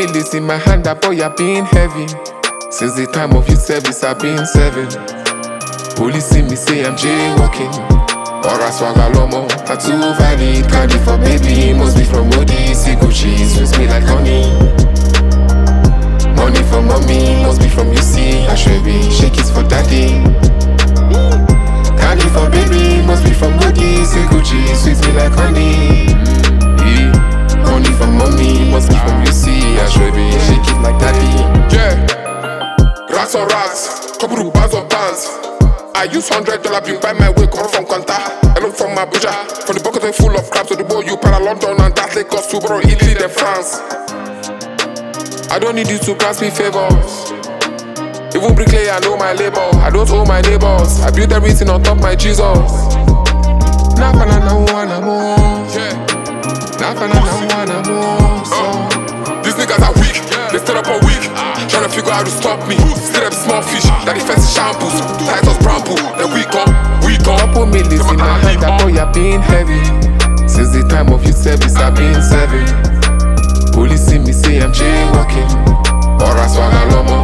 millies in my hand, that boy, I've been heavy. Since the time of your service, I've been serving. Police see me say I'm jaywalking. Or I swagger lomo, tattoo valid. Candy for baby, must be from Modi. See Gucci, sweets me like honey. Money for mommy, must be from UC. Ashwebi, shake it for daddy. Candy for baby, must be from Modi. See Gucci, sweets me like honey. Money for mommy, must be from UC. Ashwebi, shake it like daddy. Yeah, rats on rats, couple of bars of bands. I use $100 bill buy my way, come from Kanta. I look from Abuja, from the bucket full of crabs to the boy you para London and that Lagos to borrow Italy then France. I don't need you to grant me favors. Even bricklayer, I know my labor. I don't owe my neighbors. I built everything on top my Jesus. These niggas are weak, they stood up all week, trying to figure out how to stop me. Still them small fish, that defensive shampoos, Titus Bramble, then we come. Couple millies in my hand, that boy, I've been heavy. Since the time of your service, I've been serving. Police see me say I'm jaywalking. Or I swagger lomo,